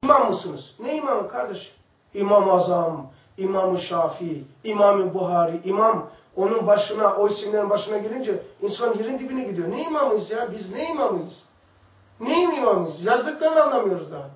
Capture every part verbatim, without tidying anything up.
imam mısınız? Ne imamı kardeşim? İmam-ı Azam, İmam-ı Şafii, İmam-ı Buhari, imam onun başına, o isimlerin başına gelince insan yerin dibine gidiyor. Ne imamıyız ya? Biz ne imamıyız? Ne imamıyız? Yazdıklarını anlamıyoruz daha.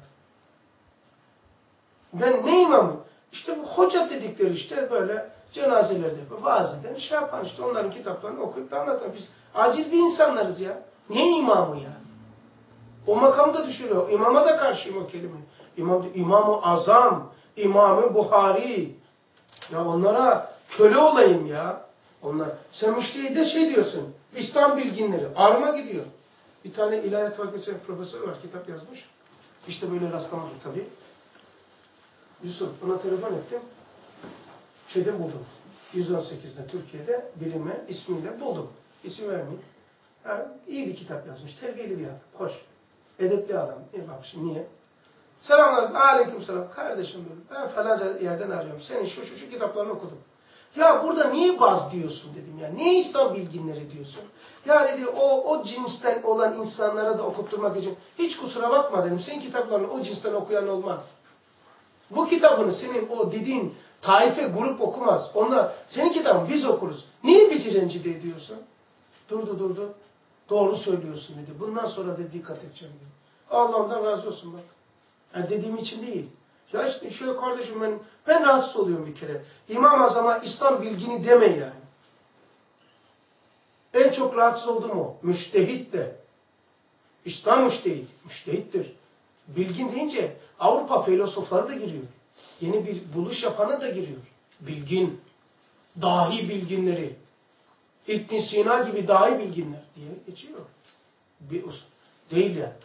Ben ne imamım? İşte bu hoca dedikleri işte böyle cenazelerde vaaz eden, şey yapan işte onların kitaplarını okuyup da anlatan. Biz aciz bir insanlarız ya. Ne imamı yani? O makamı da düşürüyor. İmama da karşıyım o kelime. İmam, İmam-ı Azam, İmam-ı Buhari. Ya onlara köle olayım ya. Onlar. Sen müştehide şey diyorsun. İslam bilginleri. Arma gidiyor. Bir tane İlahiyat Fakültesi profesör var. Kitap yazmış. İşte böyle rastlamadık tabii. Yusuf, ona telefon ettim. Şeyde buldum. yüz on sekizde Türkiye'de bilime ismiyle buldum. İsim vermeyeyim. Yani iyi bir kitap yazmış. Terbiyeli bir adam. Hoş. Edepli adam. İyi bak şimdi niye? Selamünaleyküm. Aleyküm selam. Kardeşim dedim. Ben falanca yerden arıyorum. Senin şu şu şu kitaplarını okudum. Ya burada niye baz diyorsun dedim ya. Niye İslam bilginleri diyorsun? Ya dedi o o cinsten olan insanlara da okutturmak için. Hiç kusura bakma dedim. Senin kitaplarını o cinsten okuyan olmaz. Bu kitabını senin o dediğin taife grup okumaz. Onlar senin kitabını biz okuruz. Niye bizi rencide ediyorsun? Durdu durdu. Doğru söylüyorsun dedi. Bundan sonra da dikkat edeceğim dedi. Allah ondan razı olsun bak. Yani dediğim için değil. Ya işte şöyle kardeşim ben, ben rahatsız oluyorum bir kere. İmam-ı Azam'a İslam bilgini deme yani. En çok rahatsız oldum o. Müştehit de. İslam müştehit. Müştehittir. Bilgin deyince Avrupa filozofları da giriyor. Yeni bir buluş yapanı da giriyor. Bilgin. Dahi bilginleri. İbn Sina gibi dahi bilginler diye geçiyor. Bir, değil yani.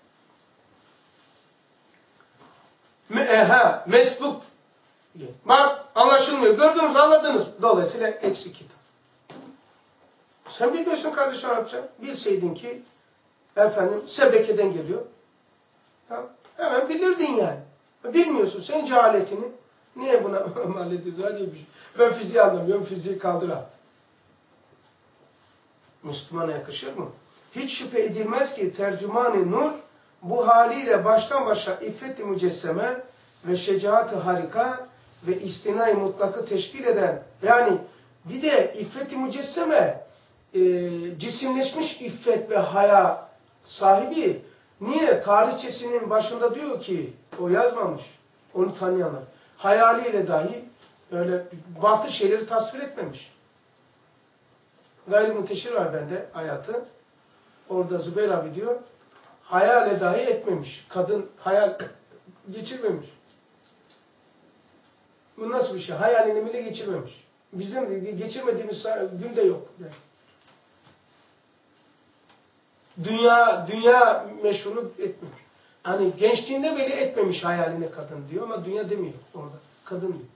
Eha, mesbuk. Bak anlaşılmıyor. Gördünüz, anladınız. Dolayısıyla eksik kitap. Sen biliyorsun kardeşim Arapça. Bilseydin ki efendim Sebeke'den geliyor. Tamam. Hemen bilirdin yani. Bilmiyorsun. Sen cehaletini niye buna mal ediyorsun? Hadi bir şey. Ben fiziği anlamıyorum. Fiziği kaldır at. Müslümana yakışır mı? Hiç şüphe edilmez ki tercüman-ı nur bu haliyle baştan başa iffet-i mücesseme ve şecaat-ı harika ve istina-i mutlakı teşkil eden, yani bir de iffet-i mücesseme e, cisimleşmiş iffet ve haya sahibi. Niye? Tarihçesinin başında diyor ki, o yazmamış, onu tanıyanlar, hayaliyle dahi öyle batı şeyleri tasvir etmemiş. Gayri-Müteşir var bende hayatı. Orada Zübeyir abi diyor, hayale dahi etmemiş. Kadın hayal geçirmemiş. Bu nasıl bir şey? Hayalini bile geçirmemiş. Bizim geçirmediğimiz gün de yok. Dünya dünya meşhurluk etmemiş. Hani gençliğinde bile etmemiş hayalini kadın diyor ama dünya demiyor orada. Kadın diyor.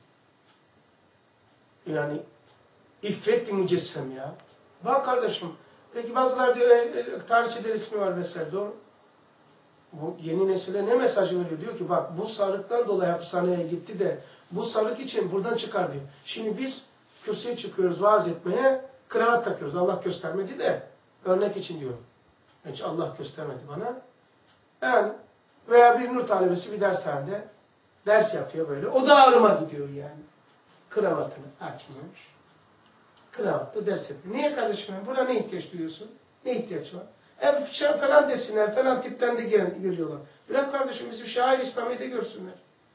Yani iffet-i mücessem ya. Bak kardeşim. Peki bazılar diyor e, e, tarihçide ismi var vesaire. Doğru. Bu yeni nesile ne mesajı veriyor? Diyor ki bak bu sarıktan dolayı hapishaneye gitti de bu sarık için buradan çıkar diyor. Şimdi biz kürsüye çıkıyoruz vaaz etmeye, kravat takıyoruz. Allah göstermedi de örnek için diyorum. Hiç Allah göstermedi bana. Yani veya bir nur talebesi bir dershanede ders yapıyor böyle. O da ağrıma gidiyor yani. Kravatını hakim olmuş. Kravatla ders yapıyor. Niye kardeşim? Buna ne ihtiyaç duyuyorsun? Ne ihtiyaç var? E şey falan desinler, falan tipten de geliyorlar. Bırak kardeşim bizi şair İslami'de görsünler.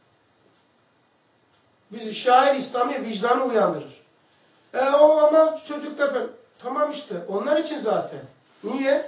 Bizi şair İslami vicdanı uyandırır. E o ama çocuklar falan. Tamam işte. Onlar için zaten. Niye?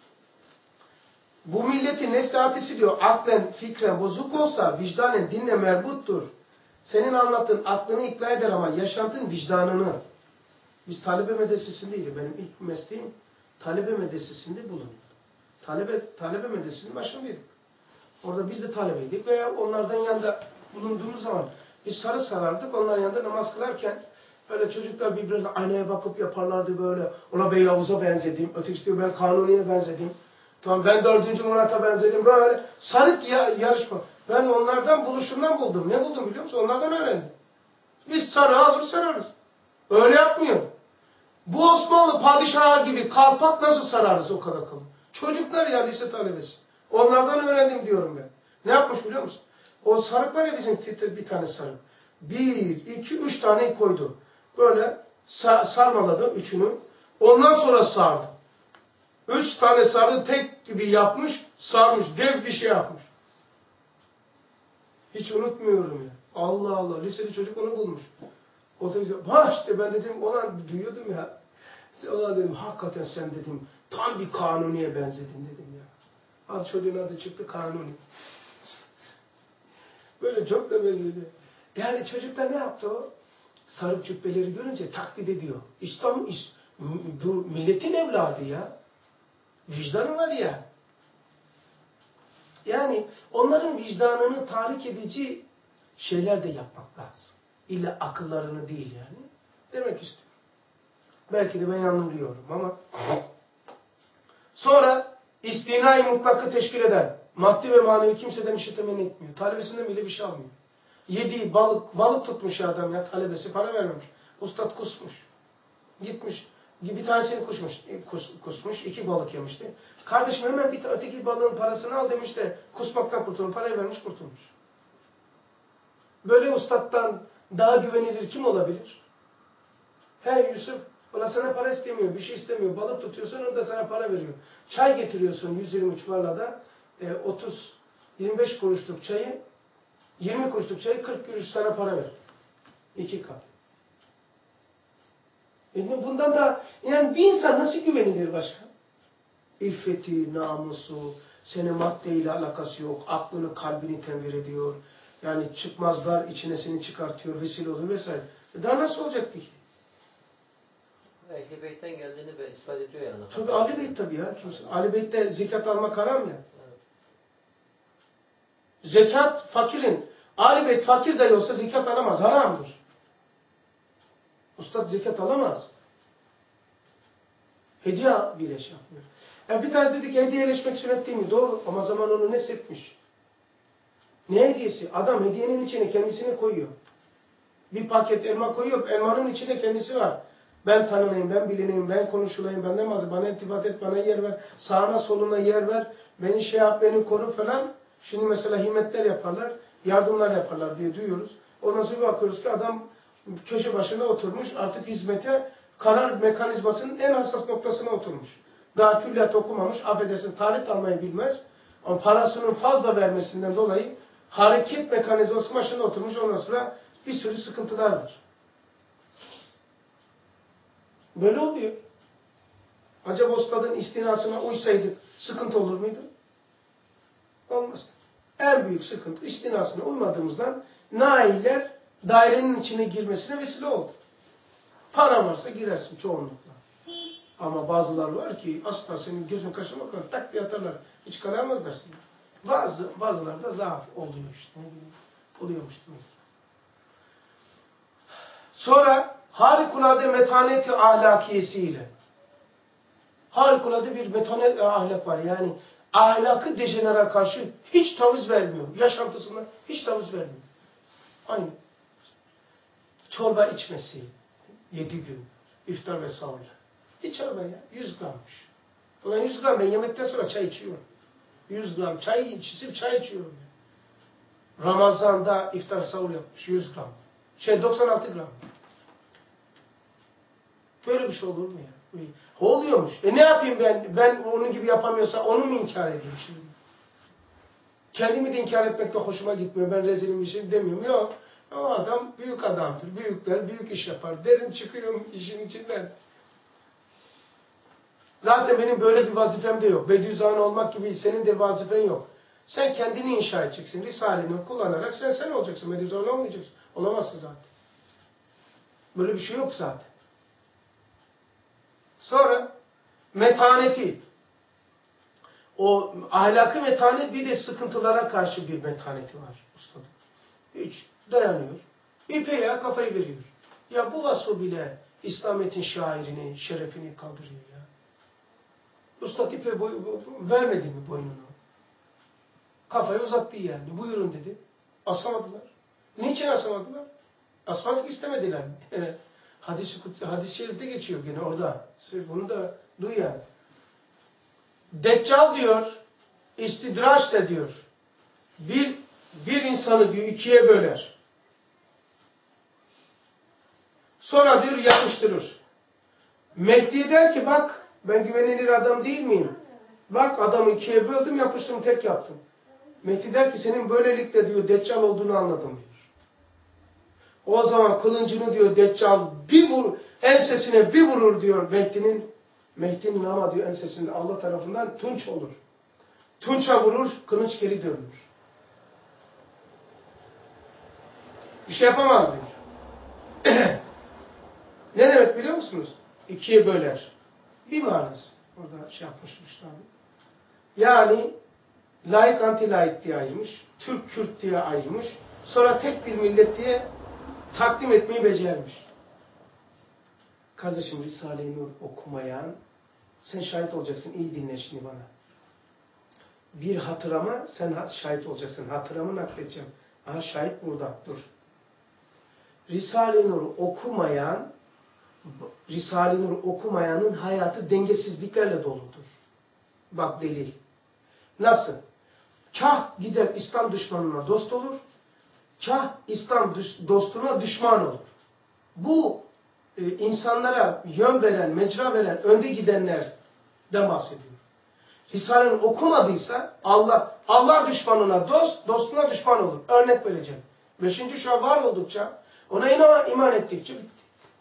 Bu milletin neslihatisi diyor, aklen, fikren bozuk olsa vicdanen dinle merbuttur. Senin anlattığın aklını ikna eder ama yaşantın vicdanını. Biz talebe medresesindeydi. Benim ilk mesleğim talebe medresesinde bulundu. Talebe, talebe medresesinin başındaydık. Orada biz de talebeydik veya onlardan yanında bulunduğumuz zaman biz sarı sarardık. Onların yanında namaz kılarken öyle çocuklar birbirine aynaya bakıp yaparlardı böyle. Ona Beyavuz'a benzedim. Ötekisi diyor ben Kanuni'ye benzedim. Tamam ben dördüncü Murat'a benzedim. Böyle sarık ya, yarışma. Ben onlardan buluşumdan buldum. Ne buldum biliyor musun? Onlardan öğrendim. Biz sarı alır sararız. Öyle yapmıyor. Bu Osmanlı padişahı gibi kalpak nasıl sararız o kadar kalın? Çocuklar ya lise talebesi. Onlardan öğrendim diyorum ben. Ne yapmış biliyor musun? O sarık var ya bizim bir tane sarık. Bir, iki, üç tane koydu. Böyle sa sarmaladı üçünü. Ondan sonra sardı. Üç tane sarı tek gibi yapmış, sarmış. Dev bir şey yapmış. Hiç unutmuyorum ya. Allah Allah. Liseli çocuk onu bulmuş. O da bize, ha işte ben dedim, ona duyuyordum ya. Ona dedim, hakikaten sen dedim, tam bir Kanuni'ye benzedin dedim ya. Al çocuğun adı çıktı Kanuni. Böyle çok da benzedi. Yani çocuklar ne yaptı o? Sarık cübbeleri görünce taklit ediyor. İslam, bu milletin evladı ya. Vicdanı var ya. Yani onların vicdanını tahrik edici şeyler de yapmak lazım. İlla akıllarını değil yani. Demek istiyorum. Belki de ben yanılıyorum ama. Sonra istinai mutlakı teşkil eden maddi ve manevi kimseden bir şey temenni etmiyor. Talebesinden bile bir şey almıyor. Yediği balık, balık tutmuş ya adam ya, talebesi para vermemiş. Ustad kusmuş. Gitmiş, bir tanesini kusmuş, kus, kusmuş, iki balık yemişti. Kardeşim hemen bir öteki balığın parasını al demiş de kusmaktan kurtulmuş, parayı vermiş kurtulmuş. Böyle ustadtan daha güvenilir kim olabilir? He Yusuf, ona sana para istemiyor, bir şey istemiyor. Balık tutuyorsun, o da sana para veriyor. Çay getiriyorsun yüz yirmi üç parlada, e, otuz, yirmi beş kuruşluk çayı, yirmi kuruşluk çayı kırk kuruş sana para ver. İki kat. E bundan da, yani bir insan nasıl güvenilir başka? İffeti, namusu, senin maddeyle alakası yok, aklını, kalbini tembir ediyor. Yani çıkmazlar içine seni çıkartıyor, vesile oluyor vesaire. E daha nasıl olacaktı ki? Ehli Beyt'ten geldiğini be ispat ediyor yani. Tabii Ali Beyt tabii ya. Kimse. Ali Beyt'te zekat almak haram ya. Evet. Zekat fakirin. Ali Beyt fakir dahi olsa zekat alamaz. Haramdır. Ustad zekat alamaz. Hediye bile şey yapmıyor. Yani bir tanesi dedi ki hediyeleşmek sünnet değil mi? Doğru. Ama zaman onu nesletmiş. Ne hediyesi? Adam hediyenin içine kendisini koyuyor. Bir paket elma koyuyor. Elmanın içinde kendisi var. Ben tanınayım, ben bilineyim, ben konuşulayım, benden mazı, bana iltifat et, bana yer ver, sağına soluna yer ver, beni şey yap, beni koru falan. Şimdi mesela himmetler yaparlar, yardımlar yaparlar diye duyuyoruz. Ondan sonra bakıyoruz ki adam köşe başına oturmuş, artık hizmete karar mekanizmasının en hassas noktasına oturmuş. Daha külliyat okumamış, affedersin tarih almayı bilmez. Ama parasının fazla vermesinden dolayı hareket mekanizması başına oturmuş, ondan sonra bir sürü sıkıntılar var. Böyle oluyor. Acaba ustadın istinasına uysaydık sıkıntı olur muydu? Olmaz. En büyük sıkıntı istinasına uymadığımızdan nailler dairenin içine girmesine vesile oldu. Para varsa girersin çoğunlukla. Ama bazılar var ki asla senin gözün kaşın bakar tak diye atarlar. Hiç kalamazlar seni. Bazı, bazıları da zaaf oluyor işte. Oluyormuş demek. Sonra harikulade metaneti ahlakiyesiyle. Harikulade bir metanet ahlak var. Yani ahlakı dejenere karşı hiç taviz vermiyor. Yaşantısında hiç taviz vermiyor. Aynı. Çorba içmesi. Yedi gün. İftar ve sahurla. Hiç çorba ya. Yüz grammış. Ulan yüz gram ben yemekten sonra çay içiyorum. Yüz gram çay içip çay içiyorum. Ramazan'da iftar sahur yapmış. Yüz gram. Şey doksan altı gram. Böyle bir şey olur mu ya? Oluyormuş. E ne yapayım ben? Ben onun gibi yapamıyorsa onu mu inkar edeyim şimdi? Kendimi de inkar etmek de hoşuma gitmiyor. Ben rezilim bir şey demiyorum. Yok. O adam büyük adamdır. Büyükler büyük iş yapar. Derim çıkıyorum işin içinden. Zaten benim böyle bir vazifem de yok. Bediüzzaman olmak gibi senin de vazifen yok. Sen kendini inşa edeceksin. Risaleni kullanarak sen sen olacaksın. Bediüzzaman olmayacaksın. Olamazsın zaten. Böyle bir şey yok zaten. Sonra metaneti. O ahlakı metanet bir de sıkıntılara karşı bir metaneti var ustadım. Hiç dayanıyor. İpeğe kafayı veriyor. Ya bu vasfı bile İslamiyet'in şairini, şerefini kaldırıyor ya. Ustad ipe boy, vermedi mi boynunu? Kafayı uzattı yani. Buyurun dedi. Asamadılar. Niçin asamadılar? Asmazlık istemediler mi? Hadis-i hadis şerifte geçiyor gene orada. Bunu da duy yani. Deccal diyor, istidraç da diyor. Bir bir insanı diyor ikiye böler. Sonra diyor yapıştırır. Mehdi der ki bak ben güvenilir adam değil miyim? Bak adamı ikiye böldüm yapıştırdım tek yaptım. Mehdi der ki senin böylelikle diyor Deccal olduğunu anladım diyor. O zaman kılıncını diyor Deccal bir vur, ensesine bir vurur diyor Mehdi'nin. Mehdi'nin ama diyor ensesinde Allah tarafından tunç olur. Tunça vurur, kılıç geri dönür. Bir şey yapamaz diyor. Ne demek biliyor musunuz? İkiye böler. Bir manası. Orada şey yapmışmış tabi. Yani laik anti laik diye ayırmış. Türk Kürt diye ayırmış. Sonra tek bir millet diye takdim etmeyi becermiş. Kardeşim Risale-i Nur okumayan sen şahit olacaksın. İyi dinle şimdi bana. Bir hatırama sen şahit olacaksın. Hatıramı nakledeceğim. Aha şahit burada. Dur. Risale-i Nur'u okumayan Risale-i Nur okumayanın hayatı dengesizliklerle doludur. Bak delil. Nasıl? Kah gider İslam düşmanına dost olur, kah İslam dostuna düşman olur. Bu e, insanlara yön veren, mecra veren, önde gidenlerden bahsediyor. Risale'ni okumadıysa Allah Allah düşmanına dost, dostuna düşman olur. Örnek vereceğim. Beşinci şah var oldukça, ona iman, iman ettikçe bitti.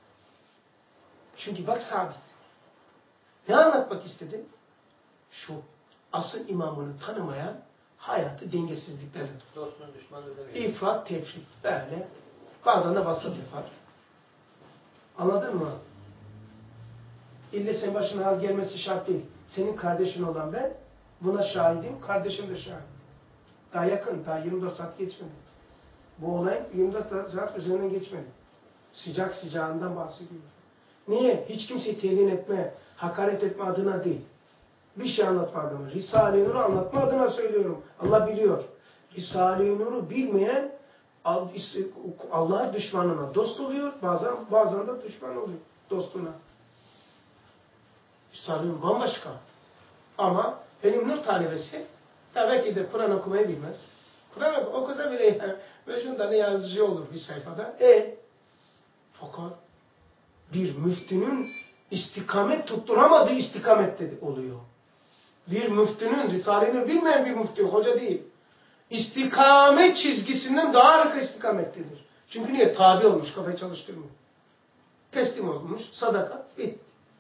Çünkü bak sabit. Ne anlatmak istedin? Şu, asıl imamını tanımayan hayatı dengesizliklerle tutar. Dostunun düşmanı öyle bir İfrat, tefrit böyle. Bazen de vasat yapar. Anladın mı? İlle senin başına hal gelmesi şart değil. Senin kardeşin olan ben buna şahidim, kardeşim de şahit. Daha yakın, daha yirmi dört saat geçmedi. Bu olayın yirmi dört saat üzerinden geçmedi. Sıcak sıcağından bahsediyoruz. Niye? Hiç kimseyi telin etme, hakaret etme adına değil. Bir şey anlatma adına. Risale-i Nur'u anlatma adına söylüyorum. Allah biliyor. Risale-i Nur'u bilmeyen Allah'a düşmanına dost oluyor. Bazen bazen de düşman oluyor dostuna. Risale-i Nur bambaşka. Ama benim Nur talebesi tabii ki de Kur'an okumayı bilmez. Kur'an okusa bile yani beş on tane yazıcı olur bir sayfada. E fakat bir müftünün istikamet tutturamadığı istikamette oluyor. Bir müftünün, Risale-i Nur bilmeyen bir müftü, hoca değil. İstikamet çizgisinden daha arka istikamettedir. Çünkü niye? Tabi olmuş, kafayı çalıştırmıyor. Teslim olmuş, sadaka, bitti.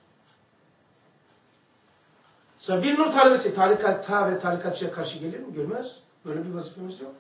Sonra bir nur talebesi tarikata ve tarikatçıya karşı gelir mi? Görmez. Böyle bir vazifemiz yok.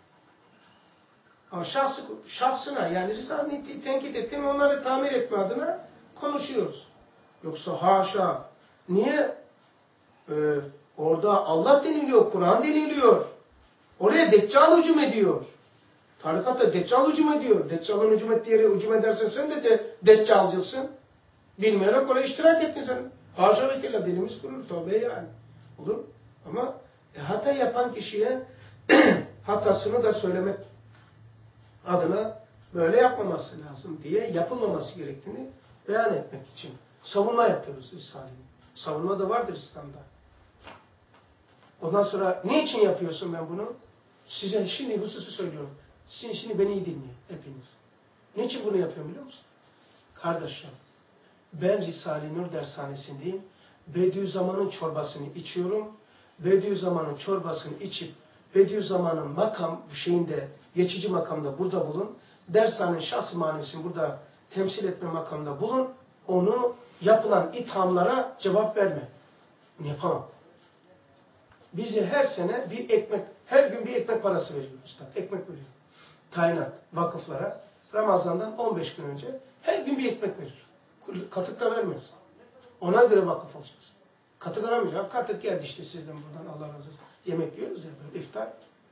Ama şahsı, şahsına yani Risale'yi tenkit ettim, onları tamir etme adına konuşuyoruz. Yoksa haşa. Niye? Ee, orada Allah deniliyor, Kur'an deniliyor. Oraya Deccal hücum ediyor. Tarikatta Deccal hücum ediyor. Deccal'ın hücum ettiği yere hücum edersen sen de, de Deccalcısın. Bilmeyerek oraya iştirak ettin sen. Haşa ve kella dilimiz kurur. Tövbe yani. Olur. Ama e, hata yapan kişiye hatasını da söylemek adına böyle yapmaması lazım diye yapılmaması gerektiğini beyan etmek için. Savunma yapıyoruz Risale'yi. Savunma da vardır İslam'da. Ondan sonra ne için yapıyorsun ben bunu? Size şimdi hususu söylüyorum. Şimdi, şimdi beni iyi dinleyin hepiniz. Niçin bunu yapıyorum biliyor musun? Kardeşim, ben Risale-i Nur dershanesindeyim. Bediüzzaman'ın çorbasını içiyorum. Bediüzzaman'ın çorbasını içip Bediüzzaman'ın makam şeyinde, geçici makamda burada bulun. Dershanenin şahs-ı manevsini burada temsil etme makamında bulun. Onu yapılan ithamlara cevap verme. Bunu yapamam. Bize her sene bir ekmek, her gün bir ekmek parası veriyor usta. Ekmek veriyor. Tayinat vakıflara Ramazan'dan on beş gün önce her gün bir ekmek verir. Katık da vermez. Ona göre vakıf olacaksın. Katık aramayacağım. Katık geldi işte sizden buradan Allah razı olsun. Yemek yiyoruz ya böyle iftar.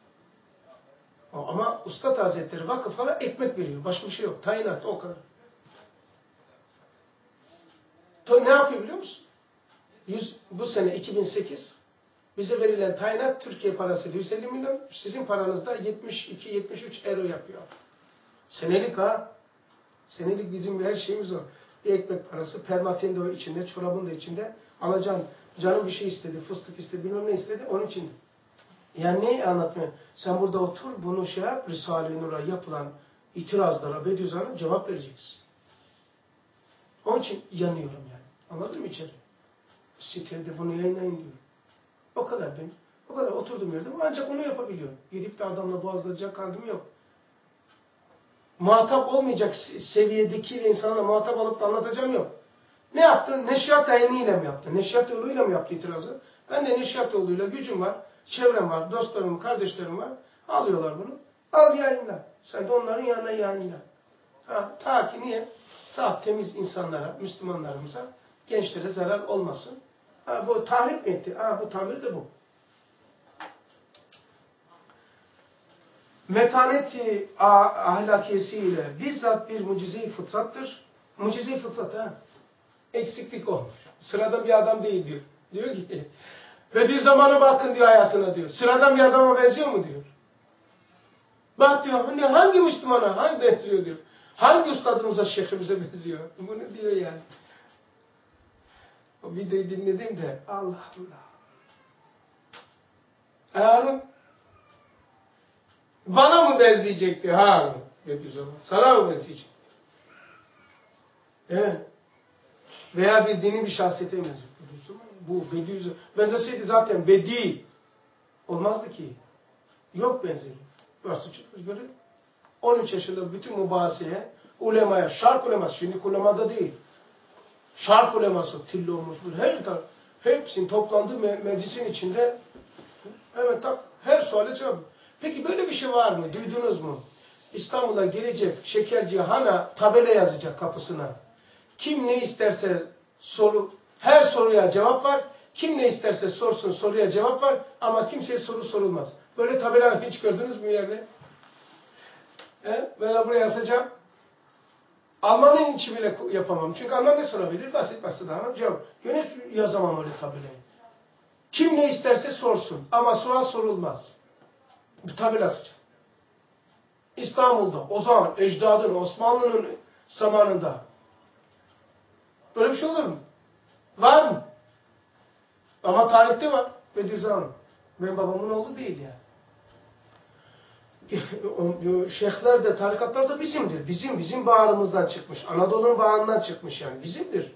Ama Üstad Hazretleri vakıflara ekmek veriyor. Başka bir şey yok. Tayinat o kadar. Ne yapıyor biliyor musun? yüz, bu sene iki bin sekiz bize verilen tayinat Türkiye parası yüz elli milyon. Sizin paranızda yetmiş iki yetmiş üç euro yapıyor. Senelik ha. Senelik bizim her şeyimiz o. Bir ekmek parası, permatin de o içinde, çorabın da içinde. Alacağım, canım bir şey istedi, fıstık istedi, bilmem ne istedi, onun içinde. Yani neyi anlatmıyor? Sen burada otur, bunu şey yap, Risale-i Nur'a yapılan itirazlara, Bediüzzaman'a cevap vereceksin. Onun için yanıyorum yani. Anladın mı içeri? Sitede bunu yayınlayın diyor. O kadar benim. O kadar oturdum yerde. Ancak onu yapabiliyorum. Gidip de adamla boğazlayacak halim yok. Muhatap olmayacak seviyedeki insanla muhatap alıp da anlatacağım yok. Ne yaptı? Neşriyat yayınıyla mı yaptı? Neşriyat yoluyla mı yaptı itirazı? Ben de neşriyat yoluyla gücüm var, çevrem var, dostlarım, kardeşlerim var. Alıyorlar bunu. Al yayınla. Sen de onların yanına yayınla. Ha, ta ki niye? Saf, temiz insanlara, Müslümanlarımıza, gençlere zarar olmasın. Ha, bu tahrip mi etti? Ha, bu tamir de bu. Metaneti ahlakiyesiyle bizzat bir mucize-i fıtrattır. Mucize-i fıtrat ha. Eksiklik olmuş. Sıradan bir adam değil diyor. Diyor ki, Bediüzzaman'a bakın diyor hayatına diyor. Sıradan bir adama benziyor mu diyor. Bak diyor, hani hangi Müslümana, hangi benziyor diyor. Hangi ustadımıza, şeyhimize benziyor. Bunu diyor yani. O videoyu dinledim de, Allah Allah. Harun, bana mı benzeyecekti Harun? Bediüzzaman, sana mı benzeyecek? Evet. Veya bir dini bir şahsiyete benziyor. Bu Bediüzzaman. Benzeseydi zaten Bedi olmazdı ki. Yok benzeri. Burası çıkmış görün. on üç yaşında bütün mübahiseye, ulemaya, şark uleması, şimdi ulemada değil. Şark uleması, tilli olmuş bir her taraf. Hepsinin toplandığı me meclisin içinde evet tak her suale cevap. Peki böyle bir şey var mı? Duydunuz mu? İstanbul'a gelecek şekerci hana tabela yazacak kapısına. Kim ne isterse soru, her soruya cevap var. Kim ne isterse sorsun soruya cevap var. Ama kimseye soru sorulmaz. Böyle tabela hiç gördünüz mü yerde? He? Ben buraya yazacağım. Almanın için bile yapamam. Çünkü Alman ne sorabilir? Basit basit ama cevap. Yine yazamam öyle tabelayı. Kim ne isterse sorsun. Ama soru sorulmaz. Bir tabela asacağım. İstanbul'da o zaman ecdadın, Osmanlı'nın zamanında böyle bir şey olur mu? Var mı? Ama tarihte var. Bediüzzaman. Benim babamın oğlu değil yani. Şeyhler de, tarikatlar da bizimdir. Bizim, bizim bağrımızdan çıkmış. Anadolu'nun bağrından çıkmış yani. Bizimdir.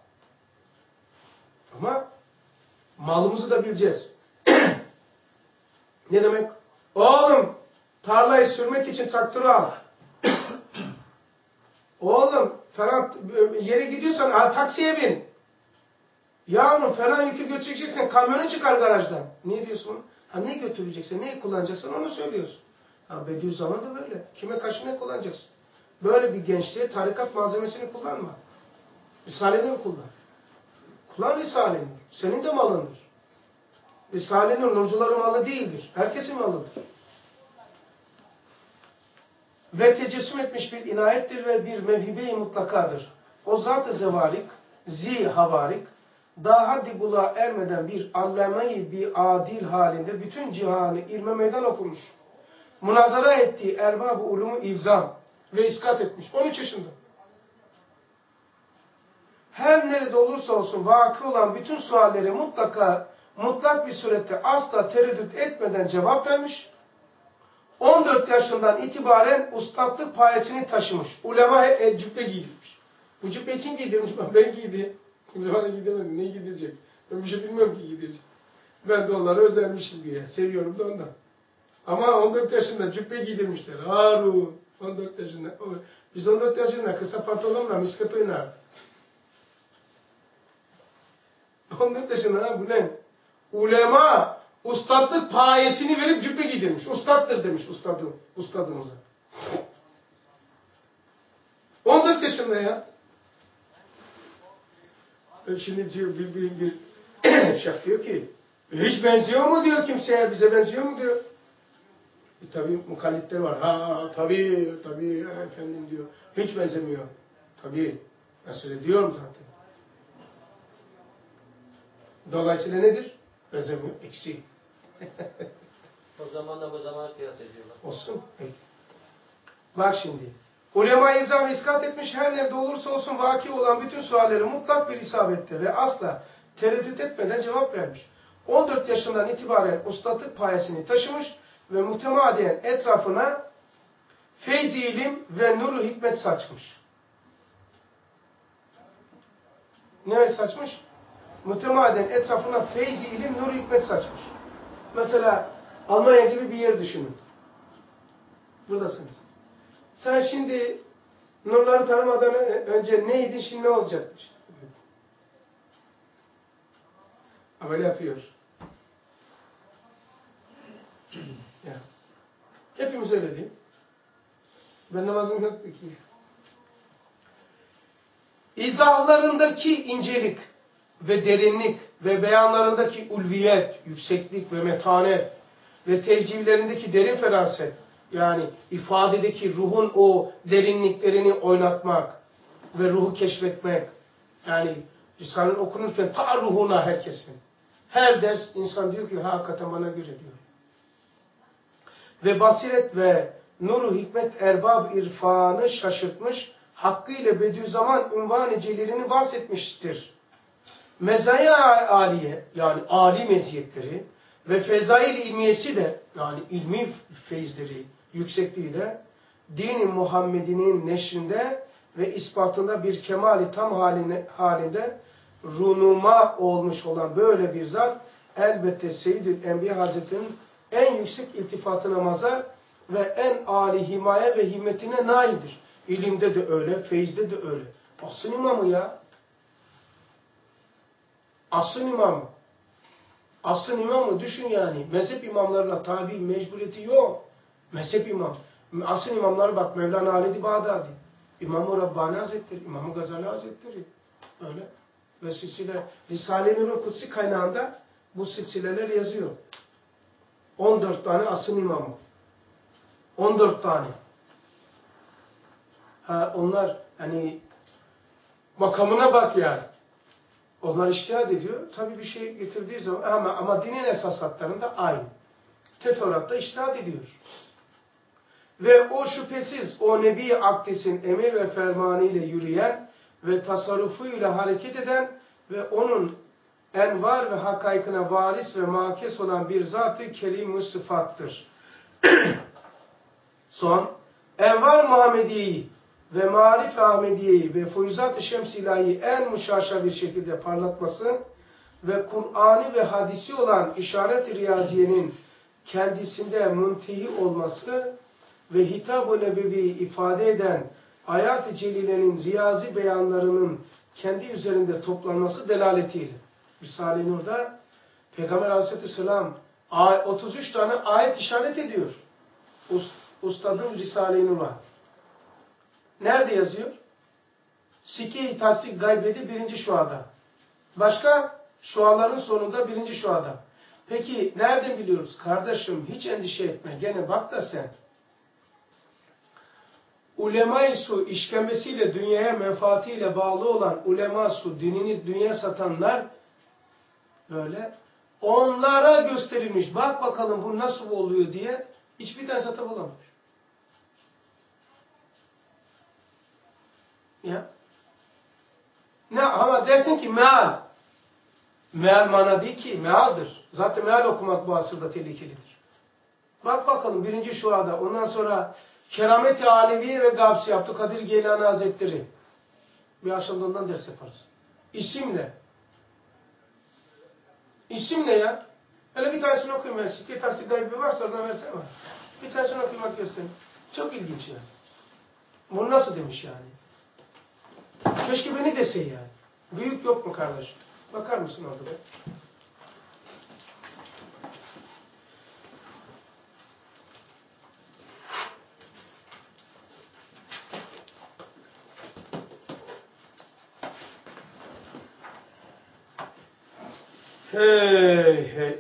Ama malımızı da bileceğiz. Ne demek? Oğlum, tarlayı sürmek için traktörü al. Oğlum, falan yere gidiyorsan ha, taksiye bin. Yavrum falan yükü götüreceksen kamyonu çıkar garajdan. Niye diyorsun? Ha ne götüreceksen, neyi kullanacaksın onu söylüyorsun. Ha Bediüzzaman da böyle. Kime karşı ne kullanacaksın? Böyle bir gençliğe tarikat malzemesini kullanma. Risale-i Nur kullan. Kullan Risale-i Nur. Senin de malındır. Risale-i Nur nurcuların malı değildir. Herkesin malıdır. Ve tecessüm etmiş bir inayettir ve bir mevhibe-i mutlakadır. O zat-ı zevarik, zi havarik, daha haddi buluğa ermeden bir allame-i bi adil halinde bütün cihanı ilme meydan okumuş. Münazara ettiği erbab-ı ulumu ilzam ve iskat etmiş. on üç yaşında. Her nerede olursa olsun vakı olan bütün suallere mutlaka, mutlak bir surette asla tereddüt etmeden cevap vermiş. on dört yaşından itibaren ustadlık payesini taşımış. Ulema e, cübbe giydirmiş. Bu cübbe kim giydirmiş? Ben giydim. Kimse bana giydirmedi. Ne giydirecek? Ben bir şey bilmiyorum ki giydirecek. Ben de onlara özenmişim diye. Seviyorum da ondan. Ama on dört yaşında cübbe giydirmişler. Harun. on dört yaşında. Biz on dört yaşında kısa pantolonla misket oynardık. on dört yaşında ha bu ne? Ulema ustadlık payesini verip cübbe giydirmiş. Ustattır demiş ustadım, ustadımıza. on dört yaşında ya. Şimdi diyor bir, bir, bir şeyh diyor ki hiç benziyor mu diyor kimseye, bize benziyor mu diyor. E, tabii mukallitler var. Ha tabii tabii efendim diyor. Hiç benzemiyor. Tabii. Ben size diyorum zaten. Dolayısıyla nedir? Benzemiyor. Eksik. O zamanla bu zamana kıyas ediyorlar. Olsun. Peki. Bak şimdi. Ulema-i izam iskat etmiş her nerede olursa olsun vaki olan bütün sualleri mutlak bir isabette ve asla tereddüt etmeden cevap vermiş. on dört yaşından itibaren ustalık payesini taşımış ve mütemadiyen etrafına feyzi ilim ve nuru hikmet saçmış. Ne saçmış? Mütemadiyen etrafına feyzi ilim, nuru hikmet saçmış. Mesela Almanya gibi bir yer düşünün. Buradasınız. Sen şimdi nurları tanımadan önce neydin, şimdi ne olacakmış? Böyle yapıyor. Ya. Hepimiz öyle değil. Ben namazım yoktu ki. İzahlarındaki incelik ve derinlik ve beyanlarındaki ulviyet, yükseklik ve metanet ve tevcihlerindeki derin feraset, yani ifadedeki ruhun o derinliklerini oynatmak ve ruhu keşfetmek, yani Risale'nin okunurken ta ruhuna herkesin. Her ders insan diyor ki hakikaten bana göre diyor. Ve basiret ve nuru hikmet erbab irfanı şaşırtmış, hakkıyla Bediüzzaman ünvan-ı celilini bahsetmiştir. Mezaya aliye, yani âli meziyetleri ve fezail ilmiyesi de, yani ilmi feyizleri, yüksekliği de din-i Muhammed'inin neşrinde ve ispatında bir kemali tam haline, halinde runuma olmuş olan böyle bir zat elbette Seyyid-ül Enbiya Hazretleri'nin en yüksek iltifatına mazhar ve en âli himaye ve himmetine naildir. İlimde de öyle, feyizde de öyle. Asıl imamı ya. Asıl imamı. Asıl imamı düşün yani. Mezhep imamlarına tabi mecburiyeti yok. Mezhep imam. Asıl imamlara bak. Mevlana Halid-i Bağdadi, İmam-ı Rabbani Hazretleri, İmam-ı Gazali Hazretleri. Öyle. Ve silsile Risale-i Nur'un kutsi kaynağında bu silsileler yazıyor. on dört tane asıl imamı. on dört tane. Ha, onlar hani makamına bak yani. Onlar iştihad ediyor. Tabii bir şey getirdiği zaman ama, ama dinin esas hatlarında aynı. Teferruatta iştihad ediyor. Ve o şüphesiz o Nebi Akdes'in emir ve fermanı ile yürüyen ve tasarrufuyla hareket eden ve onun envar ve hakaykına varis ve makes olan bir zat-ı kerim-i sıfattır. Son, envar Muhammediye'yi ve marif-i Ahmediye'yi ve fuyuzat-ı şems-ilahi en muşaşa bir şekilde parlatması ve Kur'an'ı ve hadisi olan işaret-i riyaziyenin kendisinde müntehi olması ve hitab-ı nebevi ifade eden ayat-ı celilenin riyazi beyanlarının kendi üzerinde toplanması delaletiyle. Risale-i Nur'da Peygamber Aleyhisselam otuz üç tane ayet işaret ediyor. Ustadın Risale-i Nur'a. Nerede yazıyor? Sikke-i Tasdik Gaybe'de birinci şuada. Başka? Şuaların sonunda birinci şuada. Peki nereden biliyoruz? Kardeşim hiç endişe etme. Gene bak da sen. Ulema-i su işkembesiyle dünyaya menfaatiyle bağlı olan ulema su dinini dünya satanlar böyle onlara gösterilmiş. Bak bakalım bu nasıl oluyor diye hiçbir tane satı bulamamış. Ya. Ne ama dersin ki meal. Meal mana değil ki mealdir. Zaten meal okumak bu asırda tehlikelidir. Bak bakalım birinci şuada. Ondan sonra Keramet-i Aleviye ve Gavsi Abdülkadir Geylani Hazretleri. Bir akşam da ondan ders yaparız. İsim ne? İsim ne ya? Hele bir tanesini okuyayım ben. Sikke-i Tasdik Gaybi varsa oradan versene bana. Bir tanesini okuyayım hadi göstereyim. Çok ilginç yani. Bunu nasıl demiş yani? Keşke beni dese yani. Büyük yok mu kardeş? Bakar mısın orada be? Hey hey.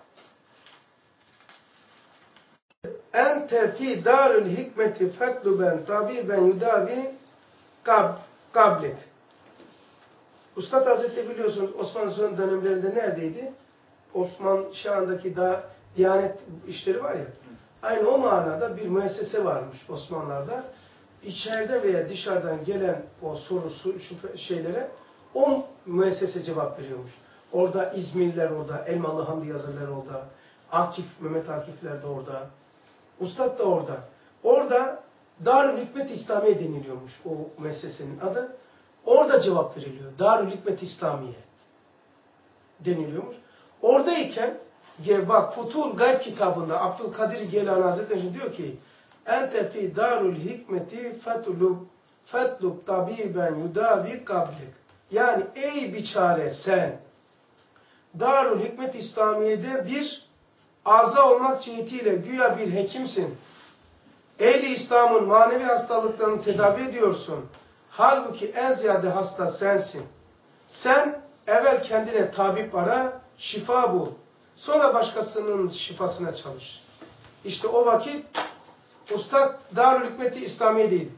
Ente fi darül hikmeti fetluben tabiben yudavi kab, kablik. Üstad Hazretleri biliyorsunuz Osmanlı son dönemlerinde neredeydi? Osman Şah'ındaki da Diyanet işleri var ya. Aynı o manada bir müessese varmış Osmanlılar'da. İçeride veya dışarıdan gelen o sorusu, şüphe şeylere o müessese cevap veriyormuş. Orada İzmirliler orada, Elmalı Hamdi yazarlar orada, Akif, Mehmet Akifler de orada, Ustad da orada. Orada Darül Hikmet İslamiye deniliyormuş o müessesenin adı. Orada cevap veriliyor. Darül Hikmet İslamiye deniliyormuş. Oradayken bak Futul Gayb kitabında Abdülkadir Geylani Hazretleri diyor ki Ente fi darul hikmeti fetlub fetlub tabiben yudavi kablik. Yani ey biçare sen Darül Hikmet İslamiye'de bir aza olmak cihetiyle güya bir hekimsin. Ehli İslam'ın manevi hastalıklarını tedavi ediyorsun. Halbuki en ziyade hasta sensin. Sen evvel kendine tabip ara, şifa bul. Sonra başkasının şifasına çalış. İşte o vakit Ustad Darül Hikmet-i İslamiye değil.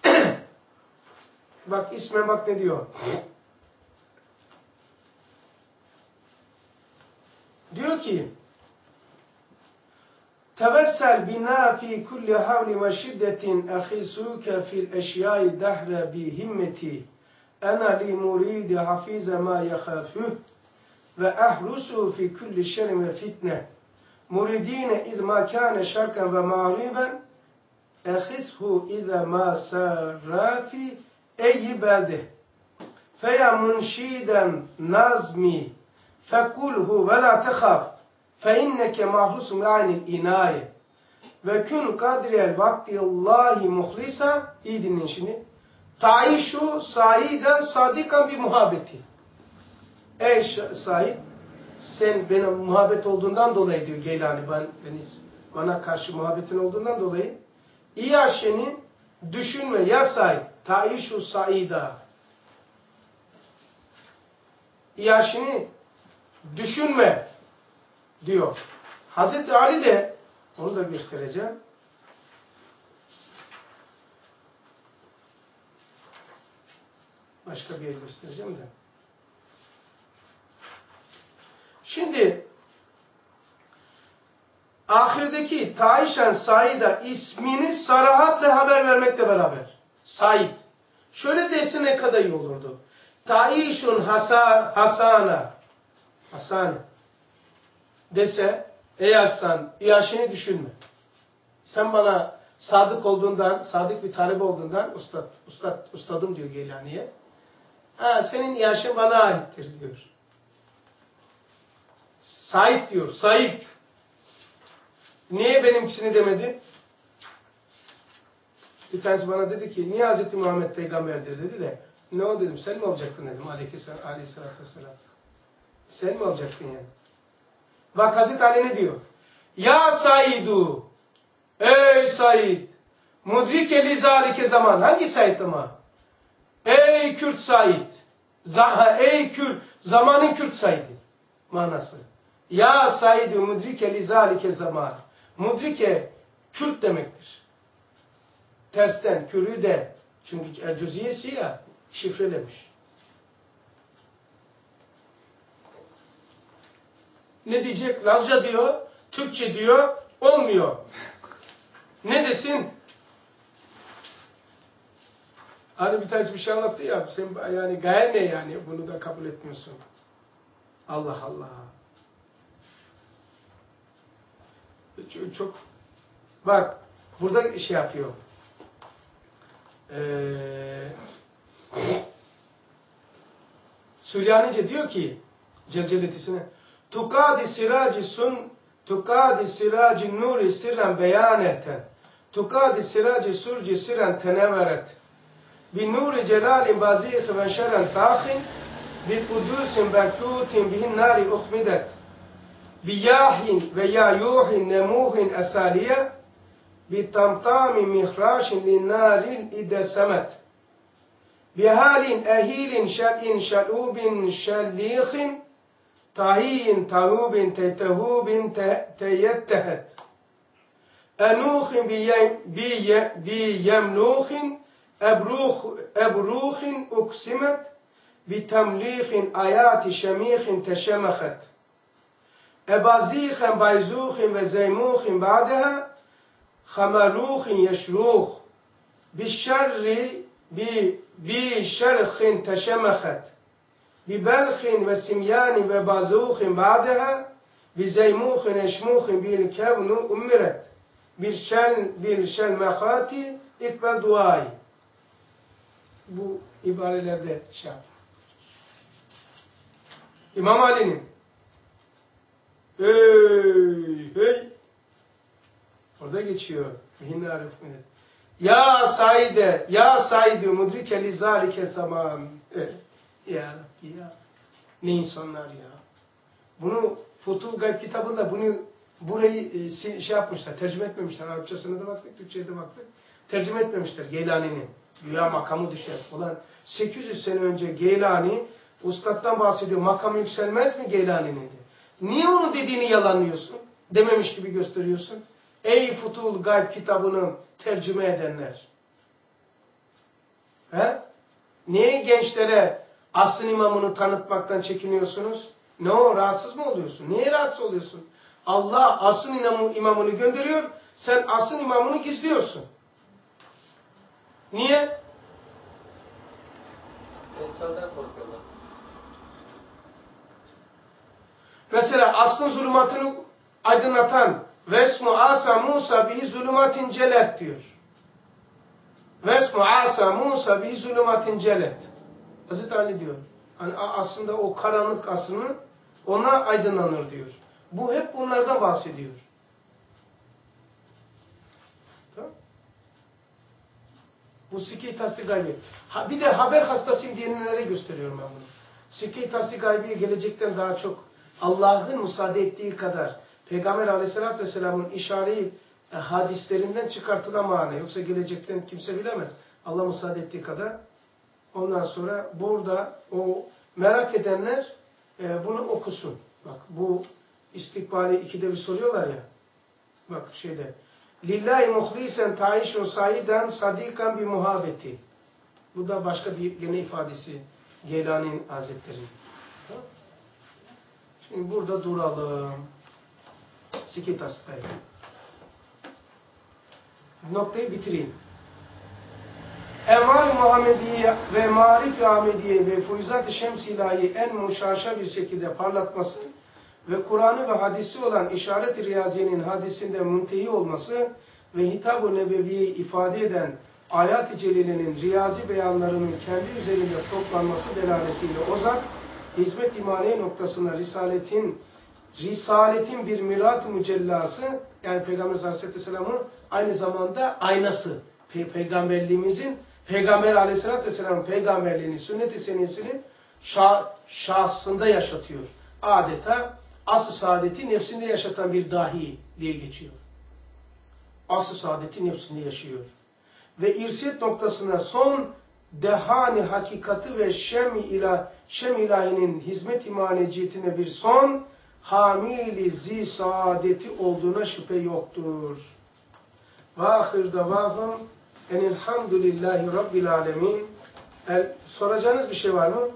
Bak isme bak ne diyor. Diyor ki Tevessel bina fi kulli havli ve şiddetin ehisuke fil eşyai dahre bi himmeti ena li muridi hafize ma yekhafuh ve ehrusu fi kulli şerin ve fitne muridine iz ma kâne şarken ve mağriben ehithu ize ma sarrafi eyyi belde feya munşiden nazmi fekulhu ve la tehaf fe inneke mahrusun aynil inaye ve kün kadriyel vaktillahi muhlisa iyi dinleyin şimdi taişu saiden sadikan bir muhabbeti ey Said sen benim muhabbet olduğundan dolayı diyor Geylani ben, beni, bana karşı muhabbetin olduğundan dolayı İyaşeni düşünme ya Said taişu saida İyaşeni düşünme diyor. Hazreti Ali de onu da göstereceğim. Başka bir yer göstereceğim de. Şimdi ahirdeki Taişen Said'a ismini sarahatla haber vermekle beraber. Said. Şöyle dese ne kadar iyi olurdu. Taişun hasa, Hasana. Hasan. Dese eğer sen İyaşeni düşünme. Sen bana sadık olduğundan, sadık bir talep olduğundan ustad, ustad, ustadım diyor Geylani'ye. Ha, senin İyaşen bana aittir diyor. Said diyor. Said. Niye benimkisini demedi? Bir tanesi bana dedi ki niye Hazreti Muhammed peygamberdir dedi de ne o dedim sen mi olacaktın dedim aleyhissalatü vesselam. Sen mi olacaktın yani? Bak Hazreti Ali ne diyor? Ya Saidu ey Said mudrike li zalike zaman hangi Said ama? Ey Kürt Said Zaha, ey Kürt zamanın Kürt Said'i manası. Ya Saidu mudrike li zalike zaman mudrike Kürt demektir. Tersten kürü de çünkü el-cüziyesi ya şifrelemiş. Ne diyecek? Lazca diyor, Türkçe diyor, olmuyor. Ne desin? Hani bir tanesi bir şey anlattı ya, sen yani gaye ne yani bunu da kabul etmiyorsun. Allah Allah. Çok, çok bak burada şey yapıyor. Ee, Süryanice diyor ki Celceletisine tukadi siraci sun tukadi siraci nuri sirren beyaneten tukadi siraci surci sirren teneveret bi nuri celalin baziyesi ve şeren tahin bi kudusin berkutin bihin nari uhmidet bi yahin ve yayuhin nemuhin esaliye bi tamtami mihraşin li naril idesemet bi halin ehilin şel'in şel'ubin şellihin tahiyin tahubin tetehubin teyettehet enuhin bi yemnuhin ebruhin uksimet bi temlihin ayati şemihin teşemehet ebazihin bayzuhin ve zeymuhin ba'deha hamaruhin yeşruh bi şerri bi bi şerhin teşemehet bi belhin ve simyani ve bazuhin ba'daha bi zeymuhin eşmuhin bil kevnu ummiret bir şen bir şen mehati ikbel duayı. Bu ibarelerde şey yapıyor. İmam Ali'nin hey hey orada geçiyor. Ya Saide, ya Saide mudrike li zalike zaman. Ya Rabbi ya. Ne insanlar ya. Bunu Futuh Gayb kitabında bunu burayı şey yapmışlar, tercüme etmemişler. Arapçasına da baktık, Türkçe'ye de baktık. Tercüme etmemişler Geylani'nin. Güya makamı düşer. Ulan sekiz yüz sene önce Geylani Ustad'dan bahsediyor. Makam yükselmez mi Geylani'nin de? Niye onu dediğini yalanlıyorsun? Dememiş gibi gösteriyorsun. Ey Futuh Gayb kitabını tercüme edenler. He? Niye gençlere asrın imamını tanıtmaktan çekiniyorsunuz? Ne o? Rahatsız mı oluyorsun? Niye rahatsız oluyorsun? Allah asrın imamını gönderiyor. Sen asrın imamını gizliyorsun. Niye? İnsanlar korkuyorlar. Mesela asrın zulümatını aydınlatan Vesmu asa Musa bihi zulümatin celet diyor. Vesmu asa Musa bihi zulümatin celet. Hazreti Ali diyor. Yani aslında o karanlık asrını ona aydınlanır diyor. Bu hep bunlardan bahsediyor. Tamam. Bu Sikki Tasdik Gaybi. Ha, bir de haber hastasıyım diyenlere gösteriyorum ben bunu. Sikki Tasdik Gaybi'ye gelecekten daha çok Allah'ın müsaade ettiği kadar Peygamber Aleyhisselatü Vesselam'ın işari e, hadislerinden çıkartılan mana. Yoksa gelecekten kimse bilemez. Allah müsaade ettiği kadar. Ondan sonra burada o merak edenler e, bunu okusun. Bak bu istikbali ikide bir soruyorlar ya. Bak şeyde. Lillahi muhlisen taişun saiden sadikan bi muhabbeti. Bu da başka bir gene ifadesi. Geylani'nin Hazretleri. Şimdi burada duralım. Sikki Tasdik Gaybi. Noktayı bitireyim. Envar-ı Muhammediye ve Marif-i Ahmediye ve Fuyuzat-ı Şemsilahi en muşaşa bir şekilde parlatması ve Kur'an'ı ve hadisi olan işaret-i riyaziyenin hadisinde müntehi olması ve Hitab-ı Nebevi'yi ifade eden ayat-ı celilenin riyazi beyanlarının kendi üzerinde toplanması delaletiyle o zat, hizmet imaniye noktasına risaletin risaletin bir mirat-ı mücellası, yani Peygamber Aleyhisselatü Vesselam'ın aynı zamanda aynası, Pe Peygamberliğimizin, Peygamber Aleyhisselatü Vesselam'ın peygamberliğini, sünnet-i senesini şah şahsında yaşatıyor. Adeta asr-ı saadeti nefsinde yaşatan bir dahi diye geçiyor. Asr-ı saadeti nefsinde yaşıyor. Ve irsiyet noktasına son dehani hakikati ve şem ila şem ilahinin hizmet imaniyetine bir son hamili zi saadeti olduğuna şüphe yoktur. Ve ahir davahum enilhamdülillahi rabbil alemin. El, soracağınız bir şey var mı?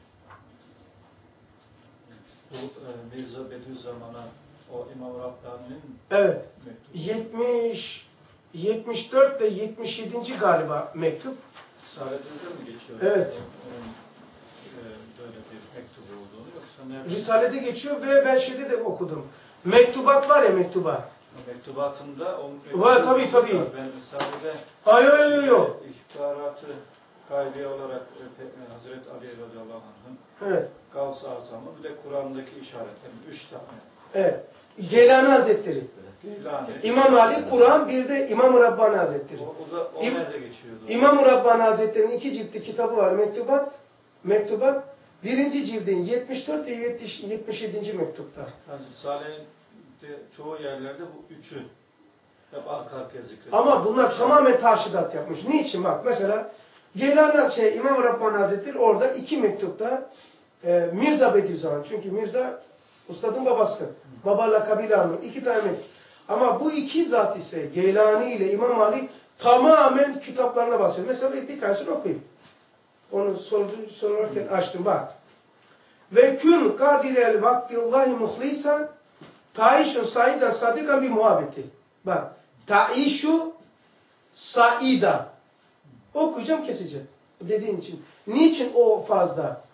Bu e, Mirza Bediüzzaman'a o İmam Rabbani'nin evet. mektubu. yetmiş yetmiş dört ile yetmiş yedinci galiba mektup. Risaletinde mi geçiyor? Evet. Onun e, böyle bir mektubu olduğunu yoksa nerede? Risalede geçiyor ve ben şeyde de okudum. Mektubat var ya mektuba. Mektubatında o var tabii tabii. Ben Risalede ay ay ay ay. İhbaratı gaybi olarak e, Hazreti Ali radıyallahu anh'ın evet. Gavs-ı Azam'ı bir de Kur'an'daki işaretlerin üç tane. Evet. Geylani Hazretleri. Geylani. İmam Ali, Kur'an, bir de İmam-ı Rabbani Hazretleri. O, o da o İm nerede geçiyordu? İmam-ı Rabbani Hazretleri'nin iki ciltli kitabı var. Mektubat. Mektubat. Birinci cildin yetmiş dört ile yetmiş yedinci mektupta. Yani Risale'de çoğu yerlerde bu üçü hep arka arkaya zikrediyor. Ama bunlar tamamen taşidat yapmış. Niçin? Bak mesela Geylani şey İmam-ı Rabbani Hazretleri orada iki mektupta e, Mirza Bediüzzaman. Çünkü Mirza Ustadın babası. Baba lakabıyla anılır. İki tane mektup. Ama bu iki zat ise Geylani ile İmam Ali tamamen kitaplarına bahsediyor. Mesela bir, bir tanesini okuyayım. Onu sorarken açtım bak. Ve kün kadirel vaktillahi muhlisa taişun saiden sadikan bir muhabbeti. Bak. Taişu saida. Okuyacağım keseceğim. Dediğin için. Niçin o fazla?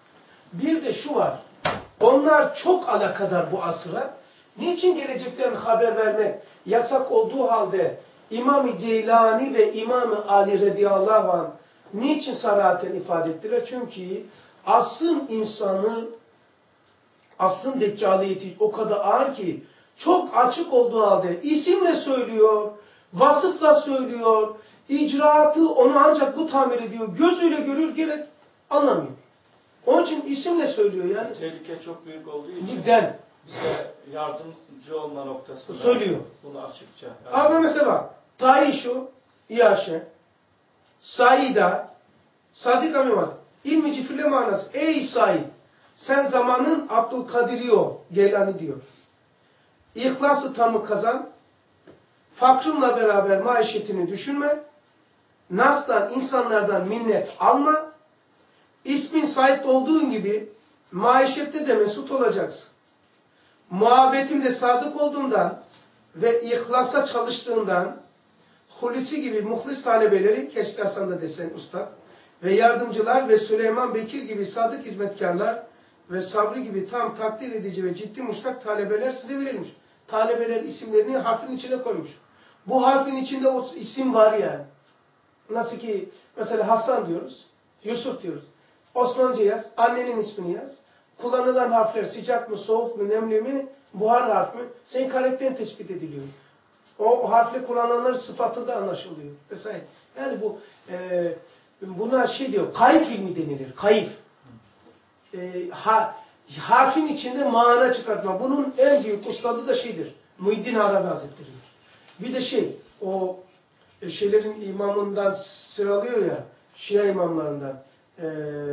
Bir de şu var. Onlar çok alakadar bu asıra. Niçin geleceklerini haber vermek yasak olduğu halde İmam-ı Geylani ve İmam-ı Ali radıyallahu anh niçin sarahaten ifade ettiler? Çünkü asrın insanı, asrın deccaliyeti o kadar ağır ki çok açık olduğu halde isimle söylüyor, vasıfla söylüyor, icraatı onu ancak bu tamir ediyor. Gözüyle görür gerek anlamıyor. Onun için isimle söylüyor yani. Tehlike çok büyük olduğu için Den. bize yardımcı olma noktasında söylüyor. Bunu açıkça. Yani. Ama mesela bak, Tayişu, İyaşe, Saida, Sadık Amimat, İlmi cifirle manası. Ey Said, sen zamanın Abdülkadir'i ol, Geylani diyor. İhlas-ı tamı kazan, fakrınla beraber maişetini düşünme, nas'tan, insanlardan minnet alma, ismin Said olduğun gibi maişette de mesut olacaksın. Muhabbetinde sadık olduğundan ve ihlasa çalıştığından Hulusi gibi muhlis talebeleri, keşke Hasan da desen ustad, ve yardımcılar ve Süleyman Bekir gibi sadık hizmetkarlar ve Sabri gibi tam takdir edici ve ciddi muştak talebeler size verilmiş. Talebeler isimlerini harfin içine koymuş. Bu harfin içinde o isim var yani. Nasıl ki mesela Hasan diyoruz, Yusuf diyoruz. Osmanlıca yaz, annenin ismini yaz. Kullanılan harfler sıcak mı, soğuk mu, nemli mi, buhar harf mi? Senin karakterin tespit ediliyor. O harfle kullanılanların sıfatında anlaşılıyor. Vesaire. Yani bu e, buna şey diyor, kayıf ilmi denilir. Kayıf. E, ha, harfin içinde mana çıkartma. Bunun en büyük ustadı da şeydir. Muhiddin Arabi Hazretleri'dir. Bir de şey, o şeylerin imamından sıralıyor ya, Şia imamlarından. E,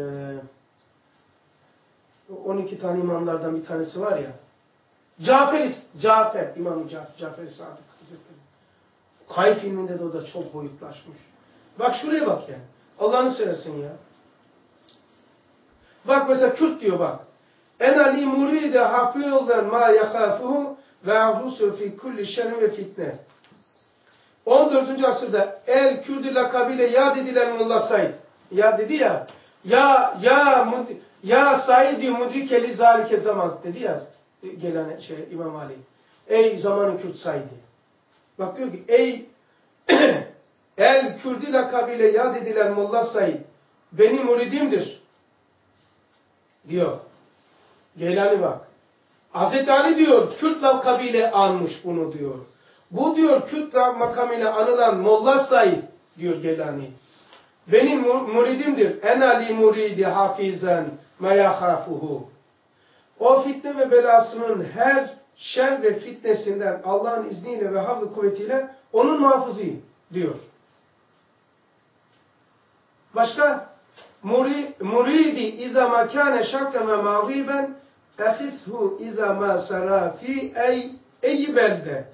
on iki tane imamlardan bir tanesi var ya. Cafer, Cafer, İmam-ı Cafer, Cafer Sadık Hazretleri. Kayıf ilminde de o da çok boyutlaşmış. Bak şuraya bak yani. Allah'ını seversin ya. Bak mesela Kürt diyor bak. En ali muride hafiyozan ma yakhafuhu ve ahrusu fi kulli şerrin ve fitne. on dördüncü asırda El Kürdü lakabıyla yad edilen Molla Said. Ya dedi ya. Ya ya ya Said-i mudrikeli zalike zaman dedi ya. Gelen şey İmam Ali. Ey zamanı Kürt Said'i. Bak diyor ki ey El Kürdü lakabıyla yad edilen Molla Said benim muridimdir diyor. Geylani bak. Hazreti Ali diyor Kürt lakabıyla anmış bunu diyor. Bu diyor Kürt makamıyla anılan Molla Said diyor Geylani. Benim muridimdir. En ali muridi hafizan ma yakhafuhu. O fitne ve belasının her şer ve fitnesinden Allah'ın izniyle ve havlu kuvvetiyle onun muhafızıyım diyor. Başka? Muridi izâ mâ kâne şakken ve mağriben ehizhu izâ mâ sarâfî ey ey belde.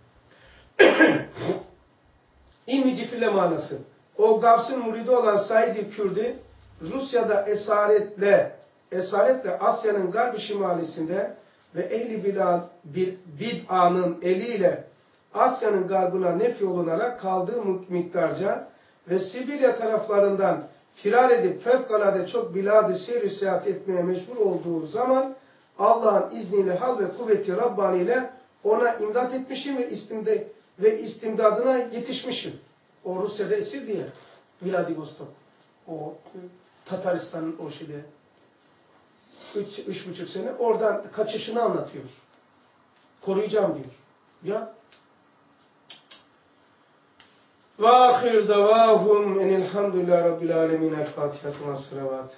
İlmi cifirle manası. O Gavs'ın muridi olan Said-i Kürdi Rusya'da esaretle esaretle Asya'nın garb-ı şimalisinde ve ehli bid'anın eliyle Asya'nın garbına nefi olunarak kaldığı miktarca ve Sibirya taraflarından firar edip fevkalade çok bilad-ı seyr-i seyahat etmeye mecbur olduğu zaman Allah'ın izniyle hal ve kuvveti Rabbani ile ona imdat etmişim ve istimde ve istimdadına yetişmişim. O Rusya'da esir diye Vladivostok. O Tataristan'ın o şeyde üç, üç buçuk sene oradan kaçışını anlatıyor. Koruyacağım diyor. Ya ve ahir davahum enilhamdülillahi rabbil alemin. El Fatihatu ve salavat.